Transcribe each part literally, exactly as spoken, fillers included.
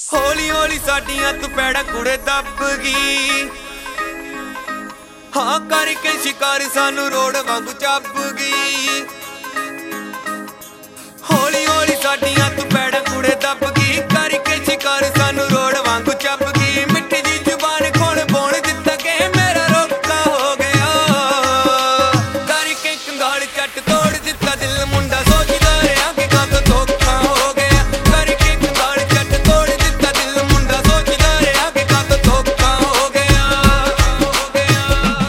हौली हौली साडियां तू पैड़ा कुड़े दब गई, हाँ करके शिकार सानू रोड वांगू चब गई। हौली हौली साडियां तू पैड़ा कुड़े दब गई, करके शिकार सानू रोड वांगू चब गई। मिठी जी जुबान खोल बोल दिता के मेरा रोका हो गया, करके कंगाल चट तोड़ दिता दिल मुंडा सोचदा रहा कि कद धोखा हो गया। करके कंगाल चट तोड़ दिता दिल मुंडा सोचदा रहा कि कद धोखा हो गया हो गया।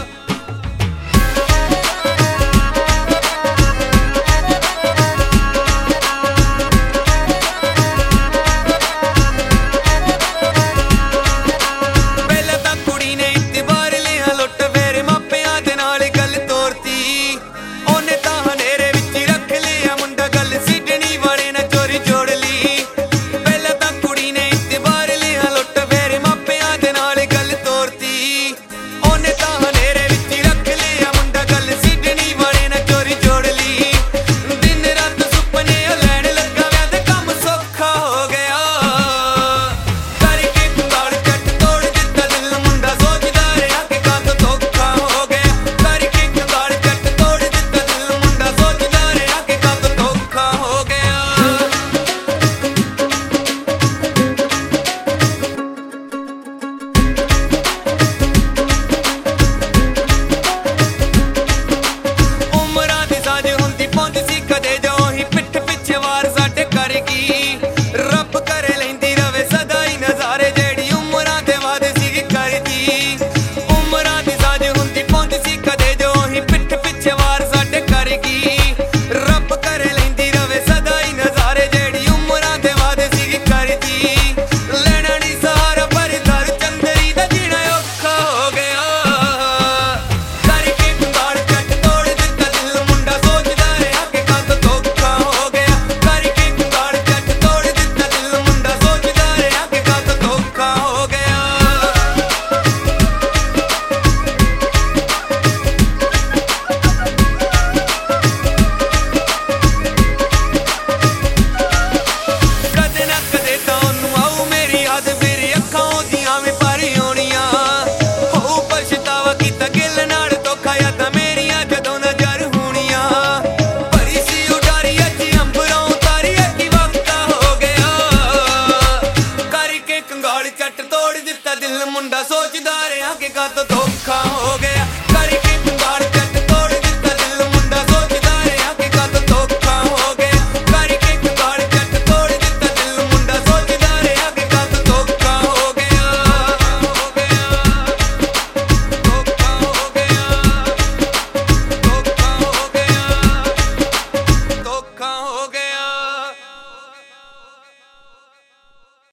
ਪਹਿਲਾਂ ਤਾਂ ਕੁੜੀ ਨੇ ਇਤਬਾਰ ਲਿਆ ਲੁੱਟ ਮੇਰੇ ਮਾਪਿਆਂ ਦੇ ਨਾਲ ਗੱਲ ਤੋਰਤੀ, ਉਹਨੇ ਤਾਂ ਹਨੇਰੇ ਵਿੱਚ ਹੀ ਰੱਖ ਲਿਆ ਮੁੰਡਾ ਗੱਲ ਸਿੱਧਣੀ ਵਾਲੇ ਨਾਲ ਚੋਰੀ ਜੋੜ ਲਈ। ਪਹਿਲਾਂ ਤਾਂ ਕੁੜੀ ਨੇ ਇਤਬਾਰ ਲਿਆ ਲੁੱਟ ਮੇਰੇ ਮਾਪਿਆਂ ਦੇ ਨਾਲ ਗੱਲ ਤੋਰਤੀ, ਉਹਨੇ ਤਾਂ ਹਨੇਰੇ ਵਿੱਚ ਹੀ ਰੱਖ ਲਿਆ ਮੁੰਡਾ ਗੱਲ ਸਿੱਧਣੀ ਵਾਲੇ ਨਾਲ ਚੋਰੀ ਜੋੜ ਲਈ। ਦਿਨ ਰਾਤ ਸੁਪਨੇ ਲੈਣ ਲੱਗਾ ਵਿਆਹ ਤੇ ਕੰਮ ਸੌਖਾ ਹੋ ਗਿਆ, ਕਰਕੇ ਕੰਗਾਲ ਚੱਟ ਤੋੜ ਦਿੱਤਾ ਦਿਲ ਮੁੰਡਾ ਸੋਚਦਾ ਰਿਹਾ ਕਿ ਕਦ ਧੋਖਾ ਹੋ ਗਿਆ। ਕਰਕੇ ਕੰਗਾਲ ਚੱਟ ਤੋੜ ਦਿੱਤਾ ਦਿਲ ਮੁੰਡਾ ਸੋਚਦਾ ਰਿਹਾ ਕਿ ਕਦ ਧੋਖਾ ਹੋ ਗਿਆ। ਉਮਰਾਂ ਦੀ ਸਾਂਝ ਹੁੰਦੀ ਪਹੁੰਚ ਸੀ ਕਦੇ ਜੋ ਹੀ ਪਿੱਠ ਪਿੱਛੇ ਵਾਰ ਸਾਡੇ ਕਰ ਗਈ। ਰੱਬ ਕਰੇ ਲੈਂਦੀ ਰਵੇ ਸਦਾ ਹੀ ਨਜ਼ਾਰੇ ਜਿਹੜੀ ਉਮਰਾਂ ਦੇ ਵਾਅਦੇ ਸੀ ਕਰਦੀ। ਉਮਰਾਂ ਦੀ ਸਾਂਝ ਹੁੰਦੀ ਪਹੁੰਚ ਸੀ ਕਦੇ ਜੋ ਹੀ ਪਿੱਠ ਪਿੱਛੇ ਵਾਰ ਸਾਡੇ ਕਰ ਗਈ। ਰੱਬ ਕਰੇ ਲੈਂਦੀ ਰਵੇ ਸਦਾ ਹੀ ਨਜ਼ਾਰੇ ਜਿਹੜੀ ਉਮਰਾਂ ਦੇ ਵਾਅਦੇ ਸੀ ਕਰਦੀ।